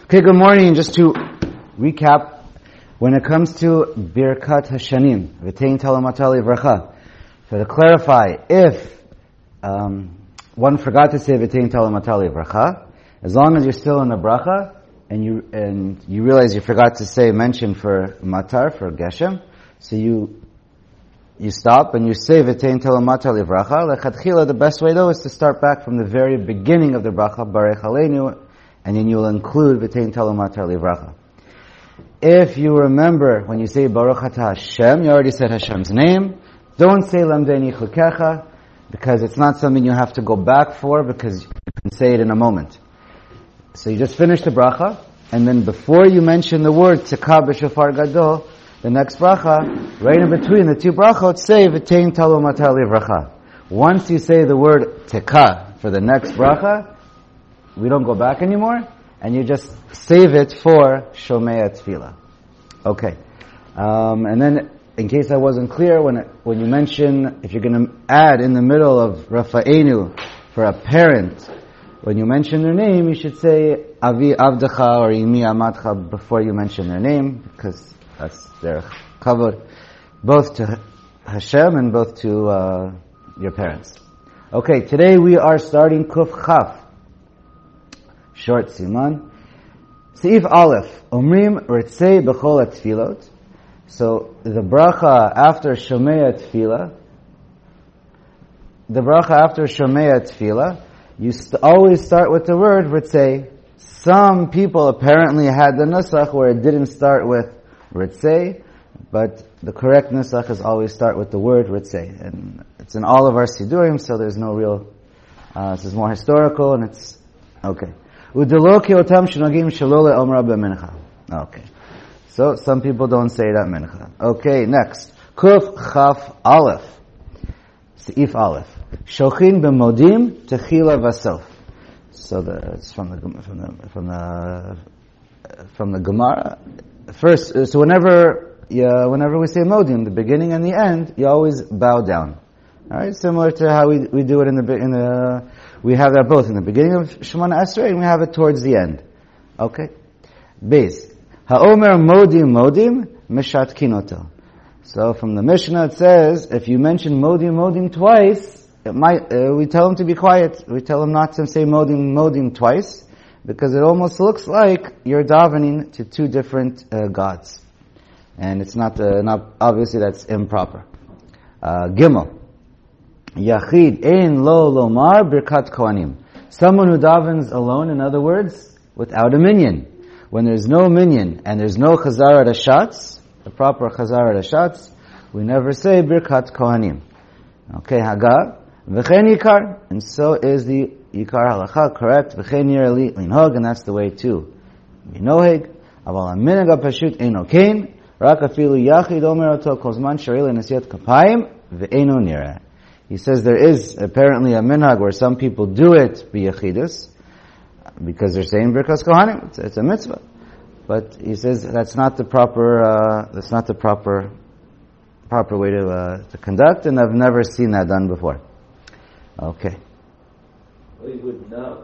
Okay, good morning. Just to recap, when it comes to Birkat Hashanim, V'tein Talamatali Vracha, so to clarify, if one forgot to say V'tein Talamatali Vracha, as long as you're still in the bracha, and you realize you forgot to mention for Matar, for Geshem, so you stop and you say V'tein Talamatali Vracha. Lechatchila, the best way though is to start back from the very beginning of the bracha, Barech Aleinu, and then you'll include V'tein Talamatali Vracha. If you remember, when you say Baruch Atah Hashem, you already said Hashem's name. Don't say Lamdeni Chukecha, because it's not something you have to go back for, because you can say it in a moment. So you just finish the bracha, and then before you mention the word Tekah b'shofar gadol, the next bracha, right in between the two brachot, say V'tein Talamatali Vracha. Once you say the word Tekah for the next bracha, we don't go back anymore, and you just save it for Shomei Tefillah. Okay. And then, in case I wasn't clear, when you mention, if you're going to add in the middle of Rafa'enu for a parent, when you mention their name, you should say Avi Avdecha or Imi Amatcha before you mention their name, because that's their kavod, both to Hashem and both to your parents. Okay, today we are starting Kuf Chaf. Short siman. Seif Aleph. Omrim Ritzei B'chol HaTfilot. So, the bracha after Shomei Tefillah, you always start with the word Ritzei. Some people apparently had the nusach where it didn't start with Ritzei, but the correct nusach is always start with the word Ritzei. And it's in all of our Sidurim, so there's no real, this is more historical, and it's, okay. Okay. So, some people don't say that mincha. Okay, next. Kuf Chaf Aleph. Seif Aleph. Shochin b'modim techila vasof. So it's from the Gemara. First, so whenever we say modim, the beginning and the end, you always bow down. Alright, similar to how we do it we have that both in the beginning of Shemona Esrei and we have it towards the end. Okay? Base. Ha'omer modim mishatkin oto. So from the Mishnah it says, if you mention modim twice, we tell him to be quiet. We tell him not to say modim twice, because it almost looks like you're davening to two different gods. And it's not obviously that's improper. Gimel. Yachid ein lo lomar birkat kohanim. Someone who davens alone, in other words, without a minyan. When there's no minyan and there's no chazar rashatz, the proper chazar rashatz, we never say birkat kohanim. Okay, Haga. V'chen yikar. And so is the yikar halacha, correct? V'chen yir linhog, and that's the way to be noheg. Aval aminag pashut eino kain. Rak afilu yachid omer oto kozman sharil nesiyat kapayim ve'eino nireh. He says there is apparently a minhag where some people do it b'yachidus, because they're saying Birkas Kohanim. It's a mitzvah. But he says that's not the proper way to conduct, and I've never seen that done before. Okay. We would know.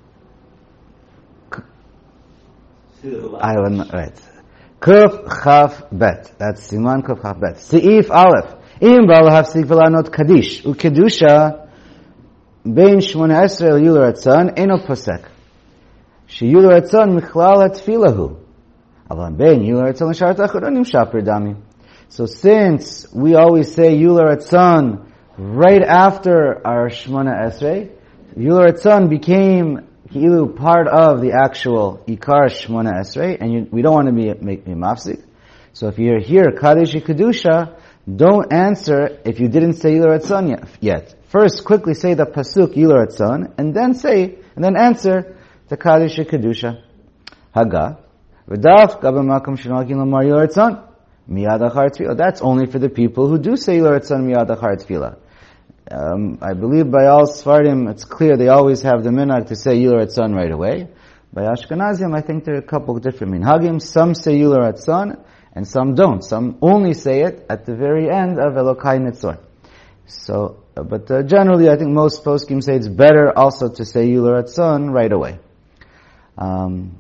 I would know, right. Kuf Chaf Bet. That's Siman Kuf Chaf Bet. Seif Aleph. Im bal hafsik velanot kadish ukedusha bein 18 yul ratzon eno posek sheyul ratzon michlal hatfilahu aval bein yul ratzon l'sharat acharonim shaper dami. So since we always say yul ratzon right after our Shemona Esrei, yul ratzon became ki'ilu part of the actual ikar Shemona Esrei, and we don't want to make mafsik. So if you're here kadish kedusha, don't answer if you didn't say Yilur Ratzon yet. First, quickly say the pasuk Yilur Ratzon, and then answer the Kaddish Kedusha. Haga. V'daf gabamakom shenokin lamar Yilur Ratzon miyad achar tefillah. That's only for the people who do say Yilur Ratzon miyad achar tefillah. I believe by all Sfardim, it's clear they always have the minhag to say Yilur Ratzon right away. By Ashkenazim, I think there are a couple of different minhagim. Some say Yilur Ratzon, and some don't. Some only say it at the very end of Elokai Nitzor. So, but generally, I think most poskim say it's better also to say Yilur Ratzon right away.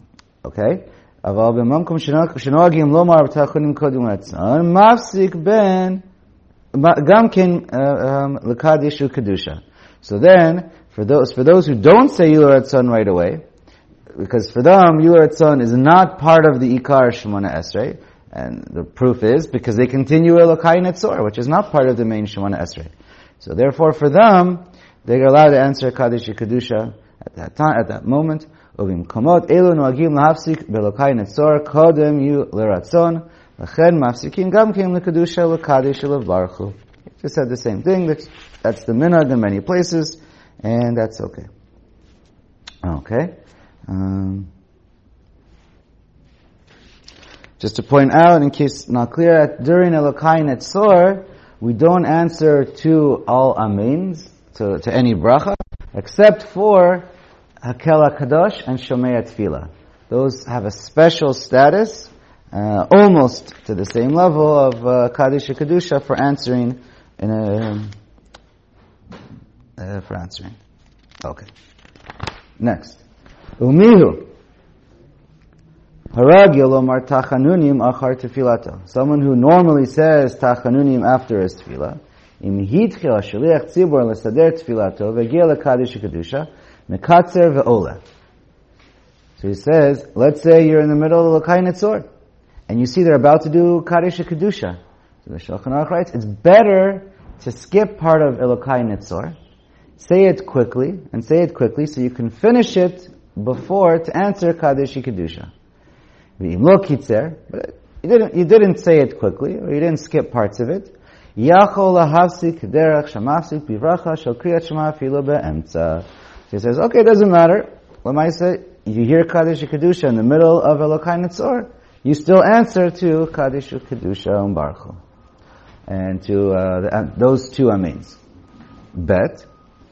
Okay? אבל במקום שנוהגים לומר בתחנונים קודם רצון, מפסיק בין גם כן לקדיש וקדusha. So then, for those who don't say Yilur Ratzon right away, because for them, Yilur Ratzon is not part of the Ikar Shemona Esrei, and the proof is because they continue Elokai Netzor, which is not part of the main Shemona Esrei. So therefore, for them, they're allowed to answer Kaddish Kedusha at that time, at that moment. Uvim komot elu noagim lahafsik belokai netzor kodem yu leratzon lachen mafsikim gam kim lekedusha lekadish levarchu. Just said the same thing. That's the minhag in many places, and that's okay. Okay. Just to point out, in case not clear, during Elokai Netzor, we don't answer to all amens, to any bracha, except for Hakel HaKadosh and Shomei Tefillah. Those have a special status, almost to the same level of Kaddish Kedusha for answering for answering. Okay. Next. Umihu. Harag Yolomar Tachanunim Achar Tefilato. Someone who normally says Tachanunim after his tefillah. Im hitchil shaliach tzibor lesader tefilato ve'gia lekadish kedusha mekatzer ve'ola. So he says, let's say you're in the middle of Elokai Netzor, and you see they're about to do Kaddish Kedusha. So the Shulchan Aruch writes, it's better to skip part of Elokai Netzor, say it quickly so you can finish it before to answer Kaddish Kedusha. But you didn't say it quickly, or you didn't skip parts of it. So he says, okay, it doesn't matter. Lamaisa, you hear Kaddish Kedusha in the middle of Elokai Netzor, you still answer to Kaddish Kedusha Baruch, and to those two amens. Bet.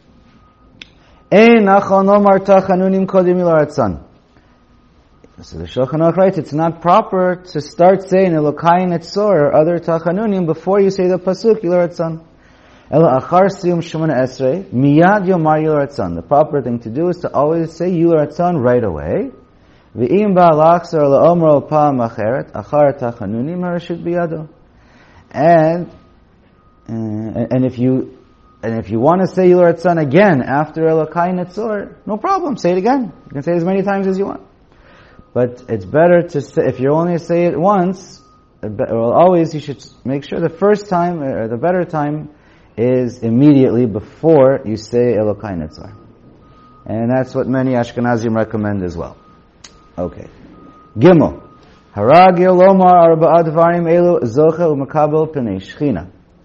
Ein nachal nomar tachanunim kodim ilaratzan. So the Shulchan Aruch writes, it's not proper to start saying Elokai Netzor or other tachanunim before you say the pasuk ilaratzan. Ela achar siyum Shemona Esrei miyad yomar ilaratzan. The proper thing to do is to always say ilaratzan right away. V'im ba'alachzor la'omro pa'am acheret achar tachanunim harashut biyado. And if you want to say ilaratzan again after Elokai Netzor, no problem, say it again. You can say it as many times as you want. But it's better to say, if you only say it once, always you should make sure the first time, or the better time, is immediately before you say Elokai Netzor. And that's what many Ashkenazim recommend as well. Okay. Gimel. Harag Yolomar Arba'a Dvarim Elu Zocha U'Makabel P'nei Shechina.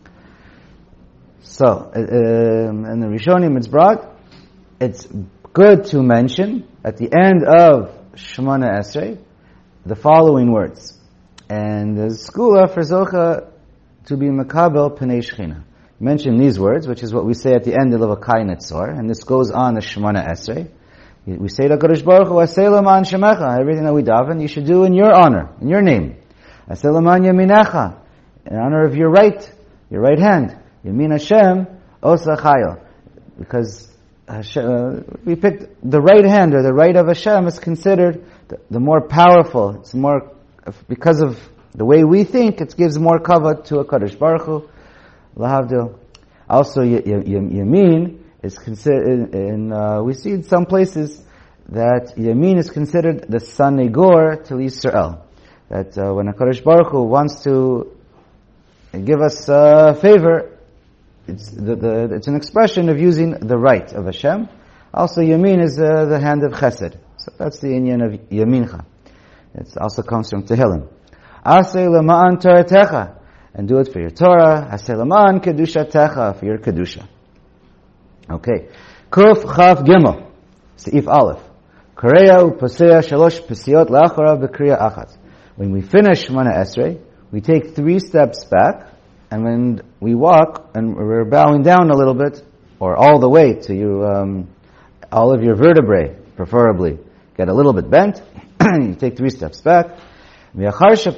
So, in the Rishonim it's brought, it's good to mention at the end of Shemona Esrei the following words. And the skula for Zocha to be Makabel P'nei Shechina. Mention these words, which is what we say at the end of Elokai Netzor, and this goes on the Shemona Esrei. We say to HaKadosh Baruch Hu, Aseh L'man Shemecha, everything that we daven, you should do in your honor, in your name. Aseh L'man Yaminecha, in honor of your right hand. Yamin Hashem, Osa Chayil. Because we picked the right hand, or the right of Hashem is considered the more powerful. It's more, because of the way we think, it gives more kavod to HaKadosh Baruch Hu. Lahavdil. Also, Yamin is considered, we see in some places that Yamin is considered the Sanegor to Yisrael. That when HaKadosh Baruch Hu wants to give us a favor, it's an expression of using the right of Hashem. Also, Yamin is the hand of Chesed. So that's the inyan of Yamincha. It also comes from Tehillim. Aseh lema'an Toratecha. And do it for your Torah. Aseh lema'an Kedushatecha, for your Kedusha. Okay. Kuf Chaf Gimel. Seif Aleph. Korea u'posea shalosh pesiot la'achara b'kriya achat. When we finish Shemona Esrei, we take 3 steps back, and when we walk, and we're bowing down a little bit, or all the way to you, all of your vertebrae, preferably, get a little bit bent, you take 3 steps back. While you're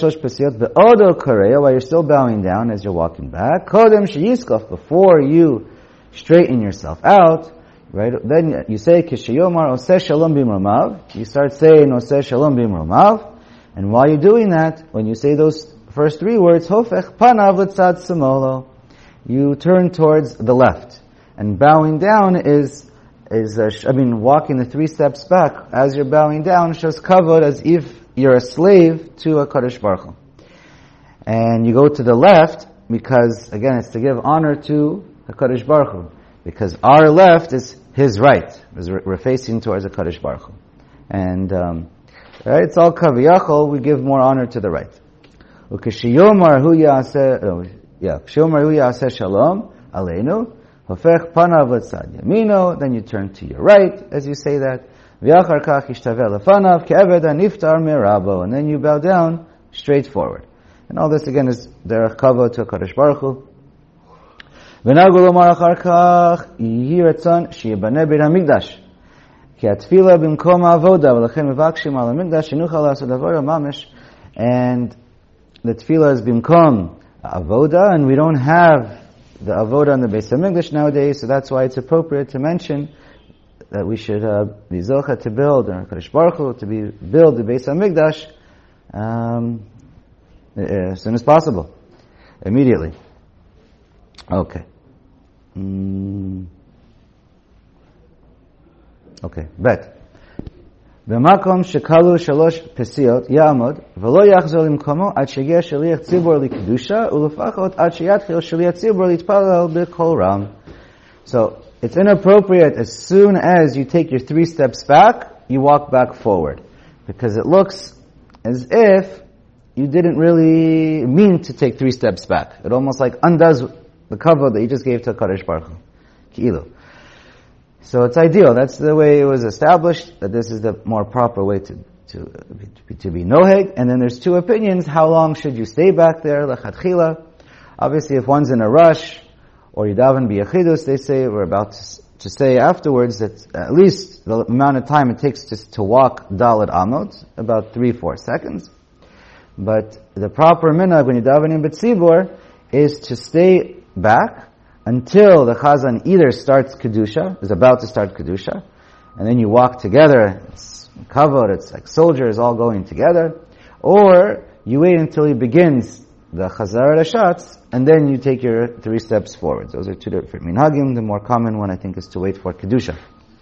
still bowing down as you're walking back, before you straighten yourself out, right? Then you say, Kishayomar Oseh Shalom Bimromav. You start saying Oseh Shalom Bimromav. And while you're doing that, when you say those first three words, Hofech Panav L'tzad Samolo, you turn towards the left. And bowing down is walking the 3 steps back. As you're bowing down, shows kavod as if you're a slave to a Kadosh Baruch Hu. And you go to the left, because, again, it's to give honor to the Kadosh Baruch Hu. Because our left is his right. We're facing towards the Kadosh Baruch Hu. And, right, it's all kaviyachol, we give more honor to the right. Ukishiyomar hu ya'aseh shalom aleinu, hofech panav l'tzad yamino, then you turn to your right as you say that. V'achar kach yishtaveh lefanav ke'eved haniftar merabo, and then you bow down straight forward. And all this again is derech kavod to HaKadosh Baruch Hu. V'nagu lomar achar kach yihi ratzon sheyibaneh beit hamikdash ki atfila bimkom ha'avoda v'lechen mevakshim al hamikdash shenuchal la'asod avoda mamish. And the tefillah is bimkom avoda, and we don't have the avoda in the Beis HaMikdash nowadays, so that's why it's appropriate to mention that we should be zocha to build, or HaKadosh Baruch Hu to build the Beis HaMikdash as soon as possible, immediately. Okay. Okay, bet. במקום שקלו 3 פסיעות יעמוד ולא יחזור למקומו עד שיגיע שליח ציבור לקדושה ולפחות עד שיתחיל שליח ציבור להתפלל בקול רם. So it's inappropriate as soon as you take your 3 steps back, you walk back forward, because it looks as if you didn't really mean to take 3 steps back. It almost like undoes the cover that you just gave to Kadosh Baruch Hu. Ki'ilu. So it's ideal. That's the way it was established, that this is the more proper way to be noheg. And then there's 2 opinions. How long should you stay back there? Lechatchila. Obviously, if one's in a rush, or yidaven biyachidus, they say, we're about to say afterwards that at least the amount of time it takes to walk Dalet Amot, about 3-4 seconds. But the proper minhag when yidaven in B'tzibur is to stay back until the Chazan either starts Kedusha, is about to start Kedusha, and then you walk together, it's covered, it's like soldiers all going together, or you wait until he begins the Chazar Rashatz, and then you take your 3 steps forward. Those are 2 different minhagim. The more common one, I think, is to wait for Kedusha.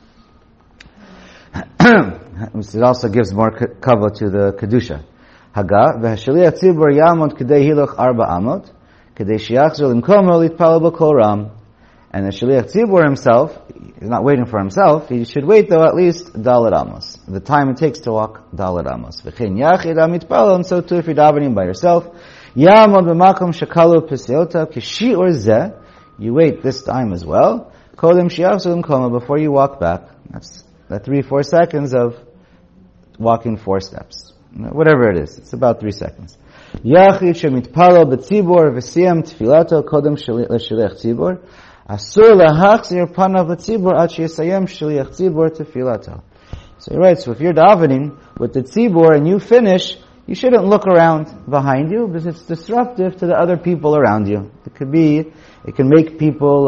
It also gives more cover to the Kedusha. Haga, v'hashaliach tzibur yamod k'dei hiloch 4 amot, k'dei shiachzor limkomo litpalel b'kol ram. And the shaliach tzibur himself, he's not waiting for himself, he should wait though at least Dalet Amos, the time it takes to walk Dalet Amos. V'chein yachid amitpalel, and so too if you're davening by yourself, yamod b'makom shakalu p'seota k'shi'ur zeh, you wait this time as well, kodem shiachzor limkomo, before you walk back. That's the 3-4 seconds of walking 4 steps. Whatever it is, it's about 3 seconds. Yachid shemitpalo b'tzibur v'siyam tfilato kodem l'shaliach tzibur asur lahachzir panav l'tzibur ad sheyasayem shaliach tzibur tfilato. So he writes, so if you're davening with the tzibur and you finish, you shouldn't look around behind you because it's disruptive to the other people around you. It can make people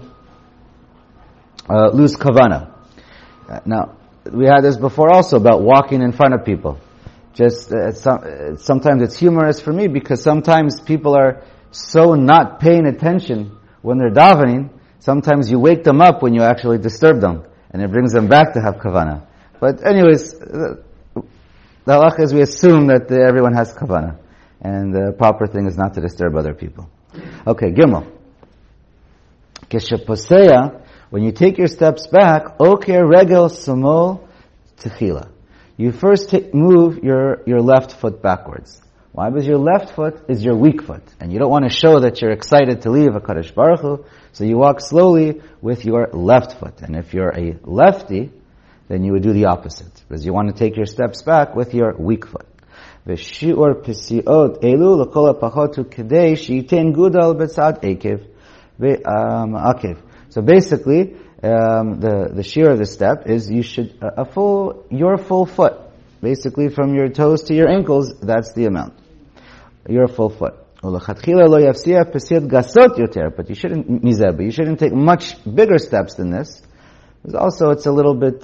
lose kavana. Now, we had this before also about walking in front of people. Just sometimes it's humorous for me because sometimes people are so not paying attention when they're davening. Sometimes you wake them up when you actually disturb them, and it brings them back to have kavana. But anyways, the halakha is we assume that everyone has kavana, and the proper thing is not to disturb other people. Okay, Gimel. Kesheposeya, when you take your steps back, oker regel samol techila. You first move your left foot backwards. Why? Because your left foot is your weak foot. And you don't want to show that you're excited to leave HaKadosh Baruch Hu, so you walk slowly with your left foot. And if you're a lefty, then you would do the opposite. Because you want to take your steps back with your weak foot. V'shi'ur pisiot elu l'kol ha'pachotu kedei she'yitin gudal b'tzad ekev akev. So basically, the shear of the step is you should your full foot, basically from your toes to your ankles. That's the amount. Your full foot. But you shouldn't take much bigger steps than this, Also, it's a little bit,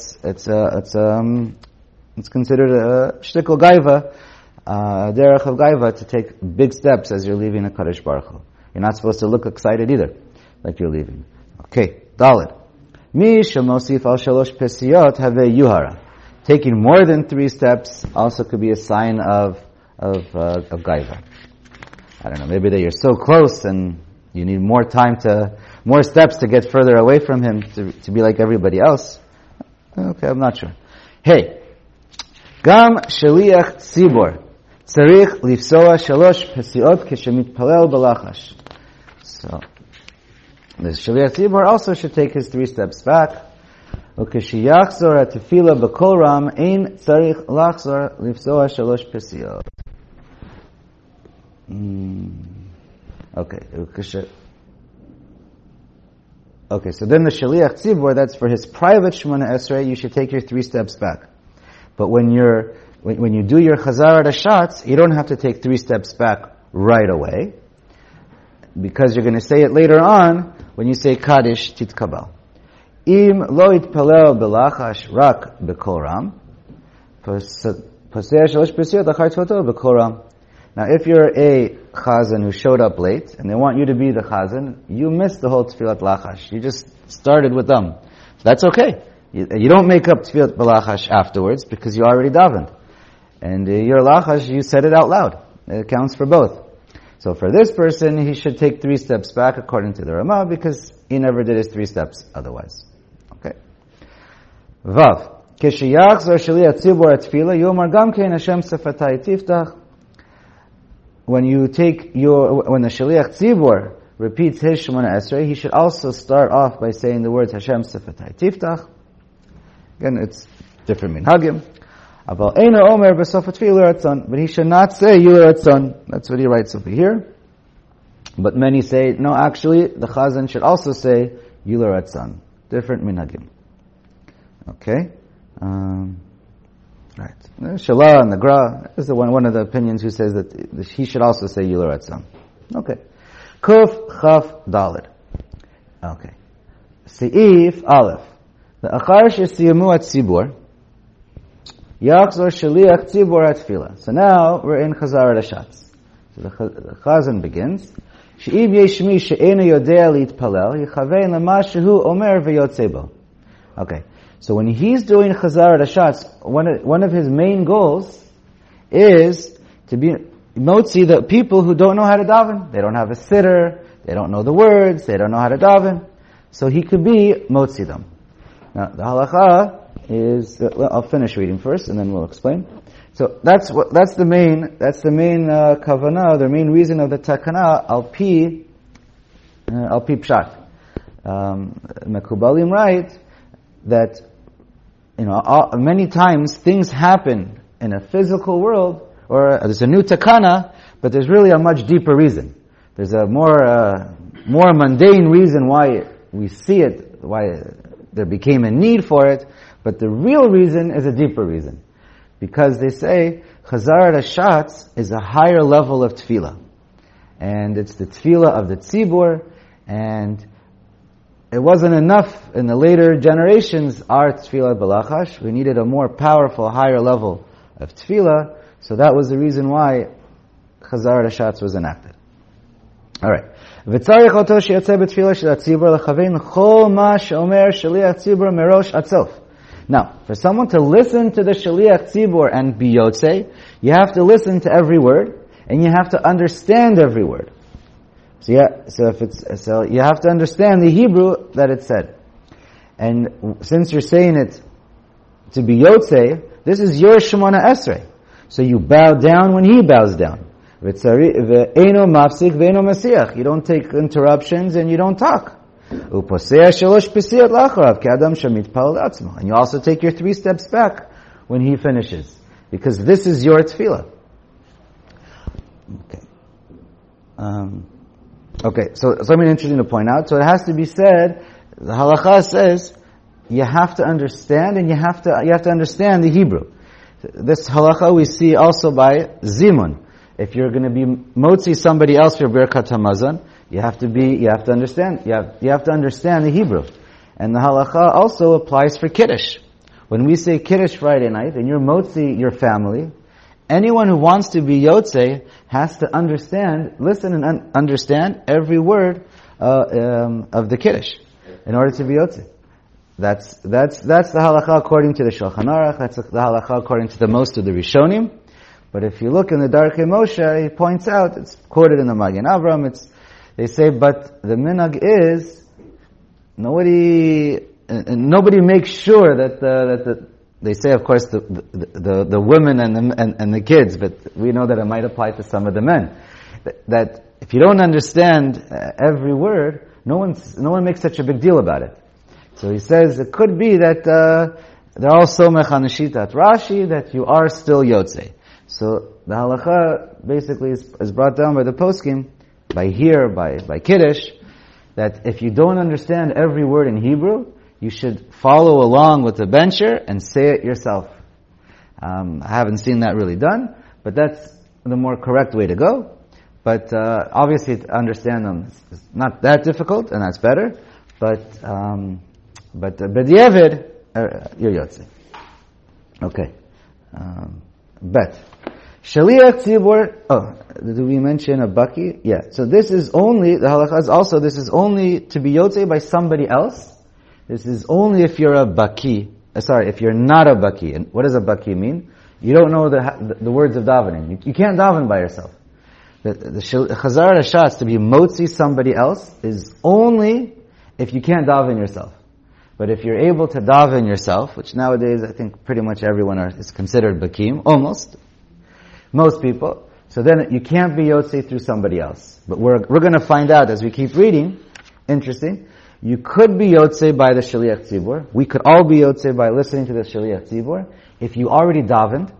it's considered a shtickle gaiva, derech of gaiva, to take big steps as you're leaving a Kadosh Baruch Hu. You're not supposed to look excited either, like you're leaving. Okay, Dalet. Mi shemosif al shalosh pesiyot have yuhara. Taking more than 3 steps also could be a sign of gaiva. I don't know, maybe that you're so close and you need more steps to get further away from him to be like everybody else. Okay, I'm not sure. Hey, gam shaliach tzibor tzarich lifsoa shalosh pesiot k'shemitpalel balachash. So, the shaliach tzibor also should take his 3 steps back. Ukeshiyachzor atefila b'kol ram ein tzarich lachzor lifsoa shalosh pesiot. Okay, so then the Shaliach Tzibor, that's for his private Shemona Esrei, you should take your 3 steps back. But when you do your Chazar Hashatz, you don't have to take 3 steps back right away, because you're going to say it later on when you say Kaddish Titkabal. Im lo itpalel belachash rak b'kol ram, posei shalosh pesiyot achar tfoto b'kol ram. Now, if you're a chazan who showed up late, and they want you to be the chazan, you missed the whole tefillat lachash. You just started with them. That's okay. You don't make up tefillat b'lachash afterwards, because you already davened. And your lachash, you said it out loud. It counts for both. So for this person, he should take 3 steps back, according to the Ramah, because he never did his 3 steps otherwise. Okay. Vav. Keshiyachzor shaliach tzibor atfila, yomar gam kein Hashem sefatai tiftach. When the Shaliach Tzibor repeats his Shemona Esrei, he should also start off by saying the words Hashem Sefatai Tiftach. Again, it's different minhagim. But he should not say Yuler Ratzon. That's what he writes over here. But many say, no, actually, the Chazan should also say Yuler Ratzon. Different minhagim. Okay? Right. Shalah and the Gra is one of the opinions who says that he should also say Yuler Ratzon. Okay. Kuf Chaf Daled. Okay. Seif Aleph. The Achar Shesiyamu at Tzibor Yachzor Shaliach Tzibor at Tefillah. So now we're in Chazar Hashatz. So the Chazan begins. She'ib Yeshmi she'ena yodea litpalel yichavein lama shehu omer v'yotzebo. Okay. So when he's doing Chazar Hashatz, one of his main goals is to be motzi the people who don't know how to daven. They don't have a sitter, they don't know the words, they don't know how to daven. So he could be motzi them. Now the halacha is, I'll finish reading first and then we'll explain. So that's the main kavanah, the main reason of the takana al pi pshat. Mekubalim write that many times things happen in a physical world, or there's a new takana, but there's really a much deeper reason. There's a more mundane reason why we see it, why there became a need for it, but the real reason is a deeper reason. Because they say, Chazar Hashatz is a higher level of tefillah. And it's the tefillah of the tzibur, and it wasn't enough in the later generations, our tefillah b'lachash. We needed a more powerful, higher level of tefillah, so that was the reason why Chazar Hashatz was enacted. Alright. V'tzarich oto sheyatzeh b'tefillah shel hatzibur lechavein chol ma sheomer shaliach tzibur merosh atzof. Now, for someone to listen to the Shaliach Tzibor and be Yotzei, you have to listen to every word, and you have to understand every word. So you have to understand the Hebrew that it said. And since you're saying it to be Yotzei, this is your Shemona Esrei. So you bow down when he bows down. Ve'eno mafsik ve'eno masiach. You don't take interruptions and you don't talk. And you also take your 3 steps back when he finishes, because this is your tefillah. Okay, so something interesting to point out. So it has to be said, the halacha says, you have to understand, and you have to understand the Hebrew. This halacha we see also by Zimun. If you're going to be motzi somebody else for Birkat Hamazon, you have to understand the Hebrew. And the halacha also applies for Kiddush. When we say Kiddush Friday night, and you're motzi your family, anyone who wants to be Yotzei has to understand, listen and understand every word of the Kiddush in order to be Yotzei. That's the halacha according to the Shulchan Aruch. That's the halacha according to the most of the Rishonim. But if you look in the Darkei Moshe, he points out, it's quoted in the Magen Avraham, they say, but the minhag is, nobody makes sure that they say, of course, the women and the kids, but we know that it might apply to some of the men. That if you don't understand every word, no one makes such a big deal about it. So he says it could be that they're all somech hanashitat Rashi, that you are still Yotzei. So the halacha basically is brought down by the poskim, by Kiddush, that if you don't understand every word in Hebrew, you should follow along with the bencher and say it yourself. I haven't seen that really done, but that's the more correct way to go. But obviously to understand them is not that difficult, and that's better. But b'diavad, you're Yotzei. Okay. Bet. Shaliach tzibur. Do we mention a baki? Yeah. So this is only, the halacha is also, this is only to be Yotzei by somebody else. This is only if you're a baki. If you're not a baki. And what does a baki mean? You don't know the words of davening. You can't daven by yourself. The Chazar Hashatz, to be motzi somebody else, is only if you can't daven yourself. But if you're able to daven yourself, which nowadays I think pretty much everyone is considered bakim, almost, most people, so then you can't be yotzei through somebody else. But we're going to find out as we keep reading, interesting, you could be yotzei by the Shaliach Tzibur. We could all be yotzei by listening to the Shaliach Tzibur. If you already davened,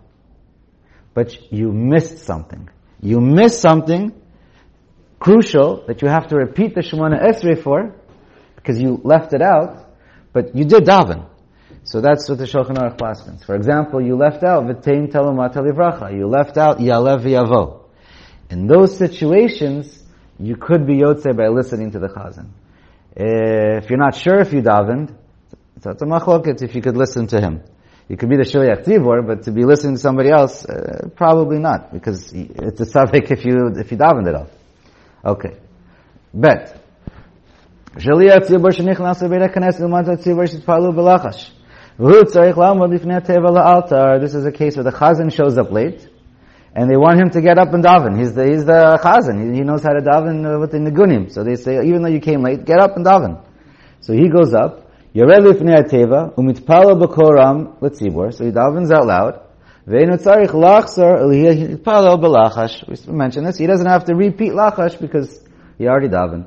but you missed something. You missed something crucial that you have to repeat the Shemona Esrei for, because you left it out, but you did daven. So that's what the Shulchan Aruch classifies. For example, you left out V'tein Telumat Livracha. You left out Yalev V'yavo. In those situations, you could be yotzei by listening to the Chazan. If you're not sure if you davened, it's a machloket if you could listen to him. You could be the Shaliach Tzibur, but to be listening to somebody else, probably not, because it's a safek if you davened it all. Okay. Bet. Shaliach Tzibur shenichnas b'beit haKnesset u'mat tzibur shitpalu b'lachash. V'hu tzarich la'amod lifnei teva la'altar. This is a case where the Chazan shows up late, and they want him to get up and daven. He's the Chazan. He knows how to daven with the Nigunim. So they say, even though you came late, get up and daven. So he goes up, Yored lifnei teva u'mitpalo b'koram l'tzibur. So he davens out loud. Ve'enu tzarich lachzor l'hitpalo b'lachash. We mentioned this. He doesn't have to repeat lachash because he already davened.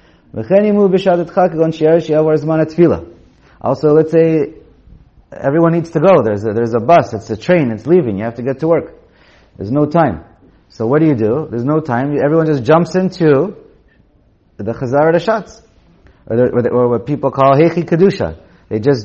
Also, let's say everyone needs to go. There's a bus, it's a train, it's leaving. You have to get to work. There's no time. So what do? There's no time. Everyone just jumps into the Chazar Hashatz, or what people call Heichi Kedusha. They just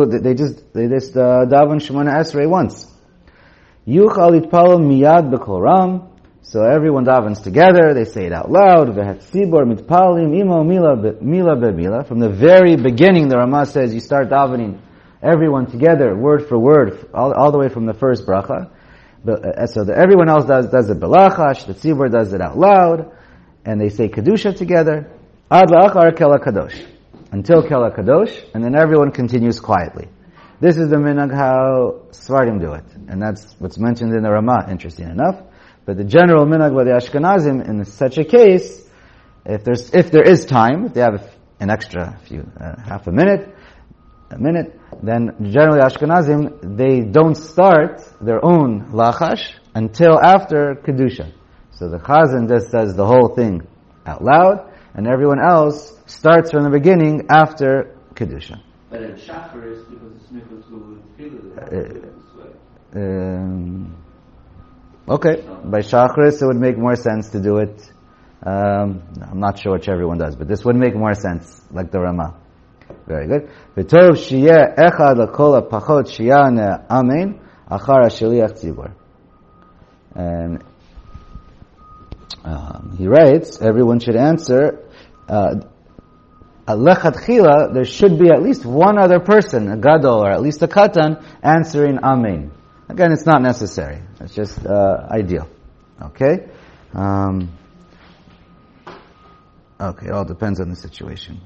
daven Shemona Esrei once. Yuchal itpalo miyad b'kol ram. So everyone davens together, they say it out loud, V'hatzibor mitpalim imo mila b'mila. From the very beginning, the Ramah says you start davening, everyone together, word for word, all the way from the first bracha. So everyone else does it b'lachash, the tzibor does it out loud, and they say Kedusha together, ad la'achar kel HaKadosh, until kel HaKadosh, and then everyone continues quietly. This is the minhag how Svardim do it, and that's what's mentioned in the Ramah, interesting enough. But the general minhag by the Ashkenazim, in such a case, if there is time, if they have an extra half a minute, then generally Ashkenazim, they don't start their own lachash until after Kedusha. So the Chazan just says the whole thing out loud, and everyone else starts from the beginning after Kedusha. But in Shacharis, because it's Michal to feel Okay, by Shachris it would make more sense to do it. I'm not sure which everyone does, but this would make more sense, like the Ramah. Very good. V'tov shiyeh echad l'kol ha'pachot shiyah amen achar ha'shaliach tzibur. And he writes, everyone should answer. lechatchila, there should be at least one other person, a gadol or at least a katan, answering amen. Again, it's not necessary. It's just ideal. Okay? Okay, it all depends on the situation.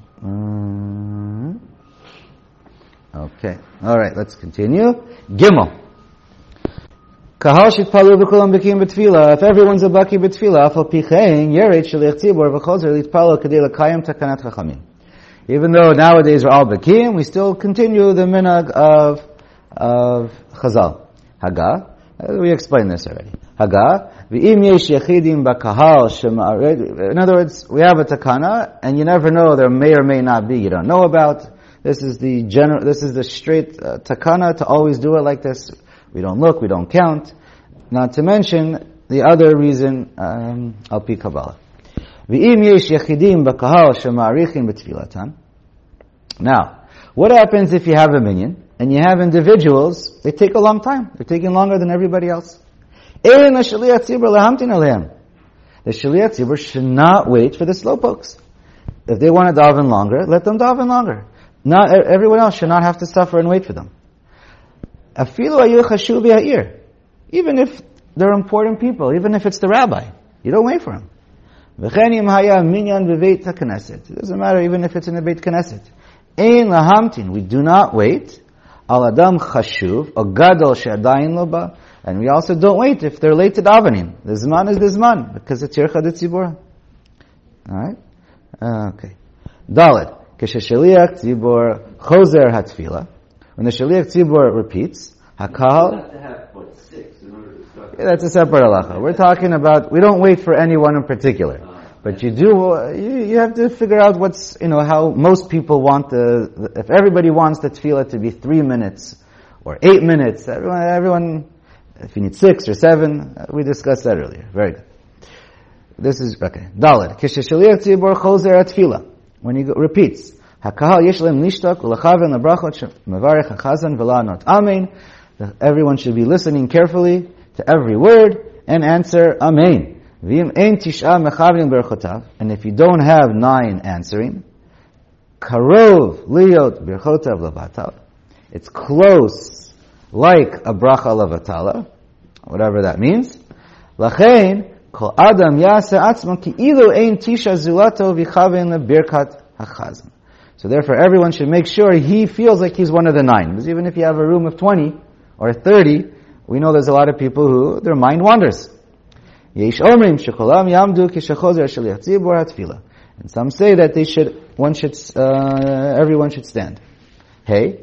Okay. Alright, let's continue. Gimel. Kahal shitpalu b'kulam b'kiyim b'tfila. If everyone's a baki b'tfila, afal pichein, yeret shaliach tzibor v'chozer litpalu kadei l'kayim takanat chachamim. Even though nowadays we're all b'kiyim, we still continue the minhag of Chazal. Haga. We explained this already. Haga. V'im yesh yechidim b'kahal shema'ared. In other words, we have a takana, and you never know, there may or may not be, you don't know about. This is the straight takana to always do it like this. We don't look, we don't count. Not to mention the other reason, al pi Kabbalah. V'im yesh yechidim b'kahal shema'arichin b'tfilatan. Now, what happens if you have a minyan, and you have individuals, they take a long time. They're taking longer than everybody else. The Shaliach Tzibur should not wait for the slowpokes. If they want to daven longer, let them daven longer. Not everyone else should not have to suffer and wait for them. Even if they're important people, even if it's the rabbi, you don't wait for him. It doesn't matter even if it's in the Beit Knesset. We do not wait. Al adam chashuv, a gadol she'adayin lo ba, and we also don't wait if they're late to davening. The zman is the zman, because it's yercha de tzibur. Alright? Okay. Dalet. K'sheshaliach tzibur chozer hatfila. When the shaliach tzibur repeats, hakahal. You have to have, 6 in order to start. Yeah, that's a separate halacha. We're talking about, we don't wait for anyone in particular. But you have to figure out how most people want if everybody wants the tefillah to be 3 minutes or 8 minutes, everyone, if you need 6 or 7, we discussed that earlier. Very good. This is, okay. Dalet. K'sheshaliach tzibur chozer hatfila. When he repeats, hakahal yesh lehem lishtak u'lechaven lebrachot mevarech hachazan v'la'anot amen. Everyone should be listening carefully to every word and answer amen. And if you don't have 9 answering, karov liyot birchotav levatal, it's close like a bracha levatala, whatever that means. Lachein kol adam yase atzma ki ilu ein tisha zulato v'chaven lebirkat hachazan. So therefore everyone should make sure he feels like he's one of the 9. Because even if you have a room of 20 or 30, we know there's a lot of people who their mind wanders. And some say that everyone should stand. Hey,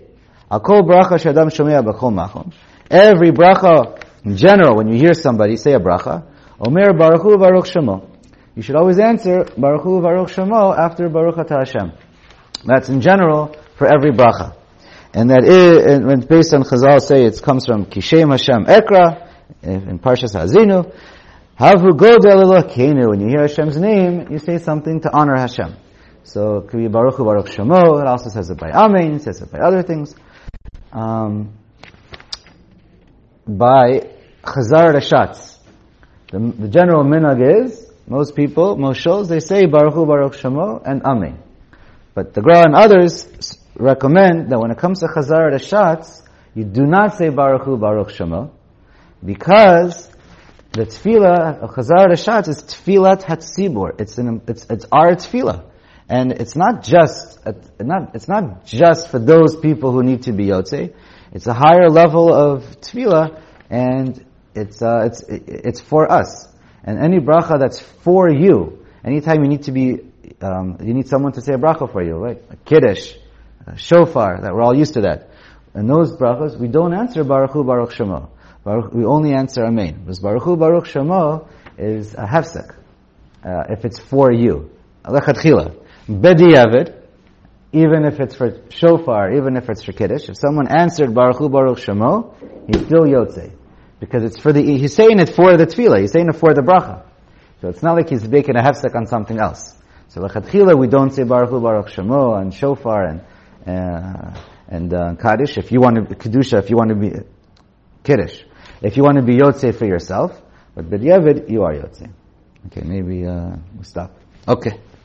every bracha in general, when you hear somebody say a bracha, Omer Baruch Hu Baruch Shemo. You should always answer Baruch Hu Baruch Shemo after Baruch Atah Hashem. That's in general for every bracha. And that is, and based on Chazal say it comes from Kishem Hashem Ekra in Parshas Hazinu. Havu Godel Elokeinu. When you hear Hashem's name, you say something to honor Hashem. So it could be Baruch Hu Baruch Shemo. It also says it by Amen. It says it by other things. By Chazar Rashatz. The general minhag is most shows they say Baruch Hu Baruch Shemo and Amen. But the Gra and others recommend that when it comes to Chazar Rashatz, you do not say Baruch Hu Baruch Shemo, because the tefillah of Chazar Rashatz is tefillat hatzibur. It's our tefillah, and it's not just for those people who need to be yotzei. It's a higher level of tefillah, and it's for us. And any bracha that's for you, anytime you need to be, you need someone to say a bracha for you, right? A kiddush, a shofar, that we're all used to that. And those brachas, we don't answer Baruch Hu Baruch Shemo. We only answer Amen. Because Baruch Hu Baruch Shemo is a hefsek, if it's for you. Lechatchila. B'diavad, even if it's for shofar, even if it's for kiddush, if someone answered Baruch Hu Baruch Shemo, he's still yotzei. Because he's saying it for the tefillah, he's saying it for the bracha. So it's not like he's making a hefsek on something else. So lechatchila, we don't say Baruch Hu Baruch Shemo and shofar and kaddish. If you want to kedusha, if you want to be kiddush. If you want to be yotzei for yourself, but b'diavad, you are yotzei. Okay, maybe we'll stop. Okay.